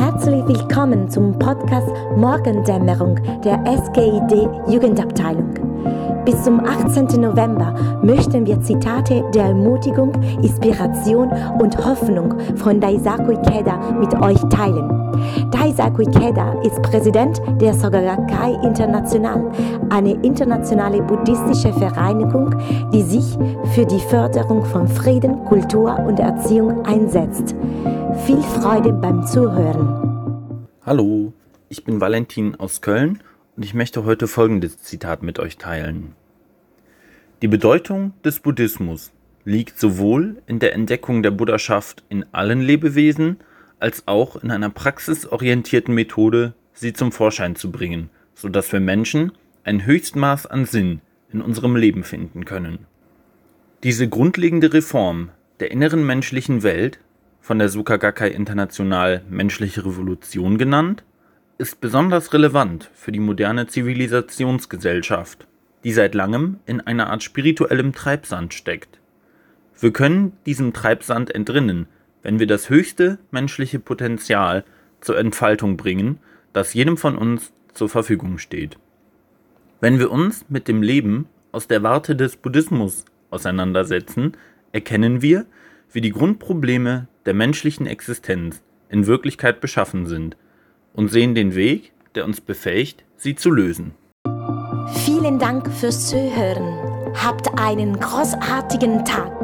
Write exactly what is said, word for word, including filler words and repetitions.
Herzlich willkommen zum Podcast Morgendämmerung der S G I D Jugendabteilung. Bis zum achtzehnten November möchten wir Zitate der Ermutigung, Inspiration und Hoffnung von Daisaku Ikeda mit euch teilen. Daisaku Ikeda ist Präsident der Soka Gakkai International, eine internationale buddhistische Vereinigung, die sich für die Förderung von Frieden, Kultur und Erziehung einsetzt. Viel Freude beim Zuhören. Hallo, ich bin Valentin aus Köln und ich möchte heute folgendes Zitat mit euch teilen. Die Bedeutung des Buddhismus liegt sowohl in der Entdeckung der Buddhaschaft in allen Lebewesen, als auch in einer praxisorientierten Methode, sie zum Vorschein zu bringen, sodass wir Menschen ein Höchstmaß an Sinn in unserem Leben finden können. Diese grundlegende Reform der inneren menschlichen Welt, von der Soka Gakkai International Menschliche Revolution genannt, ist besonders relevant für die moderne Zivilisationsgesellschaft, die seit langem in einer Art spirituellem Treibsand steckt. Wir können diesem Treibsand entrinnen, wenn wir das höchste menschliche Potenzial zur Entfaltung bringen, das jedem von uns zur Verfügung steht. Wenn wir uns mit dem Leben aus der Warte des Buddhismus auseinandersetzen, erkennen wir, wie die Grundprobleme der menschlichen Existenz in Wirklichkeit beschaffen sind und sehen den Weg, der uns befähigt, sie zu lösen. Vielen Dank fürs Zuhören. Habt einen großartigen Tag.